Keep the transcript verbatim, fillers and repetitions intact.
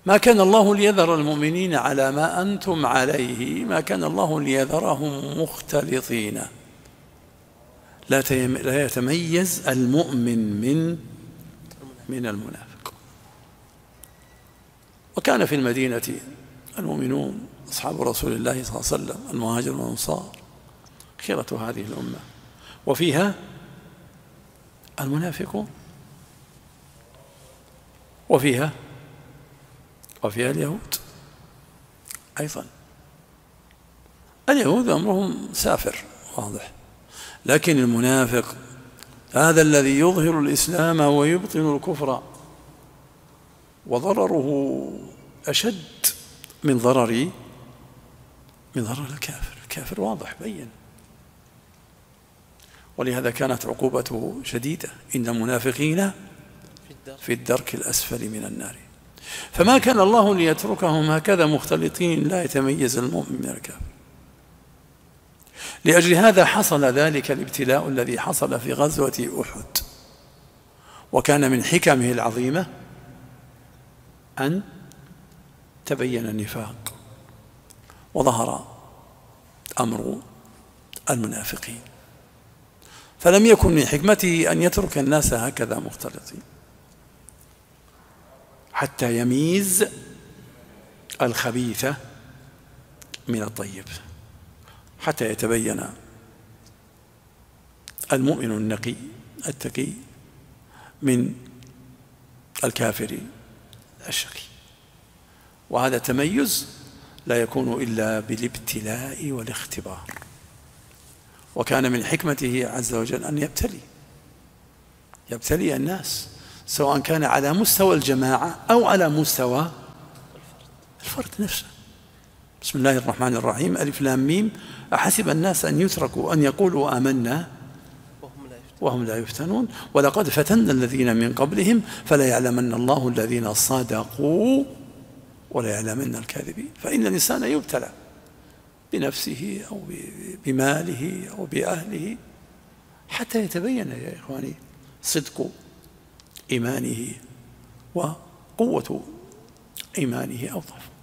ما كان الله ليذر المؤمنين على ما أنتم عليه، ما كان الله ليذرهم مختلطين، لا يتميز المؤمن من من المنافق. وكان في المدينة المؤمنون أصحاب رسول الله صلى الله عليه وسلم المهاجر والأنصار خيرة هذه الأمة، وفيها المنافقون، وفيها وفيها اليهود أيضا. اليهود أمرهم سافر واضح، لكن المنافق هذا الذي يظهر الإسلام ويبطن الكفر، وضرره أشد من ضرر من ضرر الكافر. الكافر واضح بين، ولهذا كانت عقوبته شديدة: إن المنافقين في الدرك الأسفل من النار. فما كان الله ليتركهم هكذا مختلطين لا يتميز المؤمن من الكافر. لأجل هذا حصل ذلك الابتلاء الذي حصل في غزوة أحد، وكان من حكمه العظيمة أن تبين النفاق وظهر أمر المنافقين، فلم يكن من حكمته أن يترك الناس هكذا مختلطين حتى يميز الخبيث من الطيب، حتى يتبين المؤمن النقي التقي من الكافر الشقي. وهذا التميز لا يكون إلا بالابتلاء والاختبار. وكان من حكمته عز وجل أن يبتلي يبتلي الناس، سواء كان على مستوى الجماعة أو على مستوى الفرد نفسه. بسم الله الرحمن الرحيم، ألف لام ميم، أحسب الناس أن يتركوا أن يقولوا آمنا وهم لا يفتنون ولقد فتنا الذين من قبلهم فلا يعلمن الله الذين صدقوا ولا يعلمن الكاذبين. فإن الإنسان يبتلى بنفسه أو بماله أو بأهله حتى يتبين يا إخواني صدق إيمانه وقوة إيمانه أو ضعفه.